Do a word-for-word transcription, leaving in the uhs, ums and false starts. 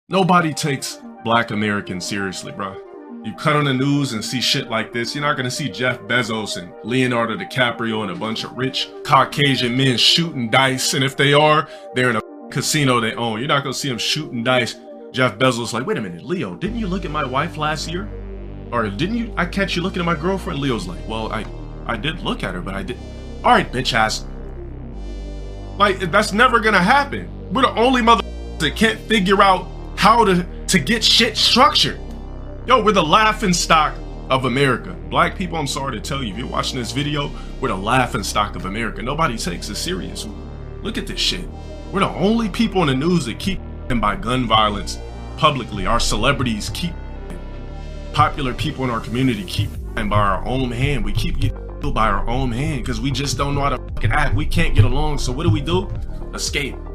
Nobody takes Black Americans seriously, bro. You cut on the news and see shit like this, you're not gonna see Jeff Bezos and Leonardo DiCaprio and a bunch of rich Caucasian men shooting dice, and if they are, they're in a casino they own. You're not gonna see them shooting dice. Jeff Bezos like, wait a minute, Leo, didn't you look at my wife last year? Or didn't you, I catch you looking at my girlfriend? Leo's like, well, I, I did look at her, but I did. All right, bitch ass. Like, that's never gonna happen. We're the only mother that can't figure out how to, to get shit structured. Yo, we're the laughing stock of America. Black people, I'm sorry to tell you, if you're watching this video, we're the laughing stock of America. Nobody takes us serious. Look at this shit. We're the only people in the news that keep by gun violence publicly. Our celebrities keep, popular people in our community keep by our own hand. We keep getting killed by our own hand because we just don't know how to fucking act. We can't get along, so what do we do? Escape.